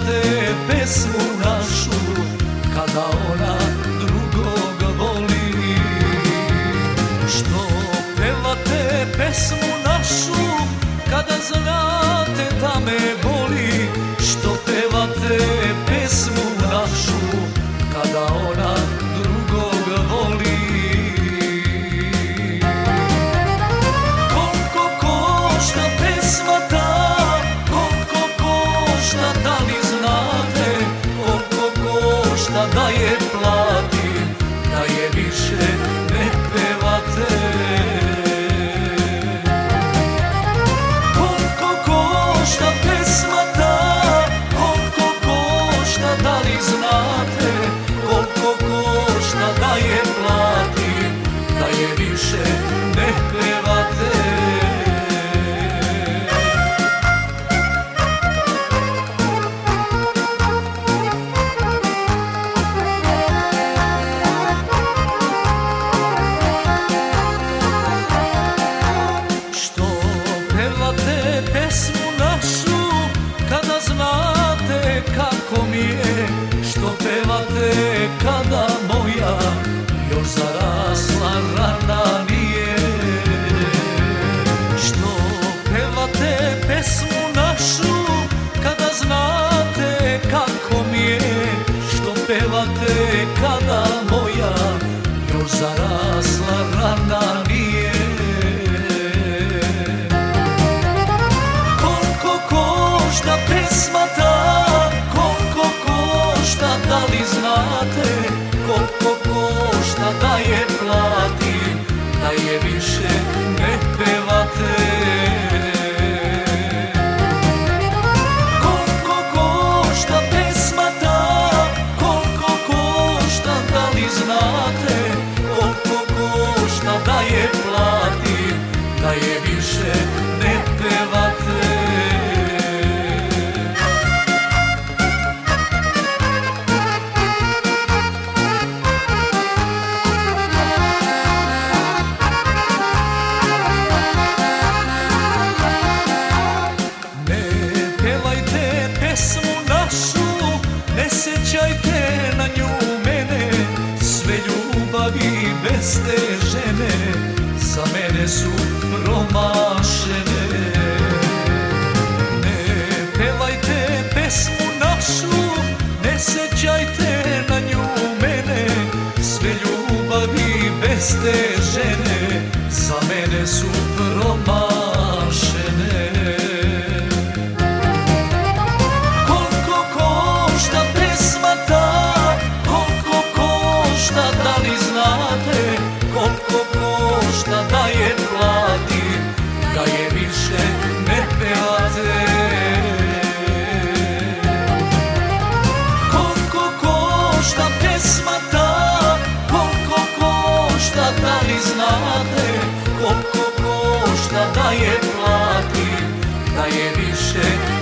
pevate pesmu našu kada ona drugog voli? Što pevate pesmu našu kada znate da me boli? Što pevate pesmu našu kada ona drugog voli? Koliko košta pesma ta, koliko košta, da li znate? Koliko košta da je platim, da je više ne pevate? Koliko košta pesma ta, koliko košta, da li znate? Koliko košta da je platim, da je više ne pevate? Pesmu našu kada znate kako mi je? Što pevate kada moja još zarasla rana nije? Što pevate pesmu našu kada znate kako mi je? Što pevate kada moja još zarasla rana nije? Košta pesma ta, koliko košta, da li znate? Koliko košta da je platim, da je više ne pevate? Koliko košta pesma ta, koliko košta, da li znate? Koliko košta da je platim, da je više ne pevate? Pesmu našu, ne sećajte na nju mene, sve ljubavi bez te žene za mene su promašene. Ne pevajte pesmu našu, ne sećajte na nju mene, sve ljubavi bez te žene za mene su promašene. Da li znate koliko košta da je platim, da je više ne pevate? Koliko košta pesma ta, koliko košta, da li znate? Koliko košta da je platim, da je više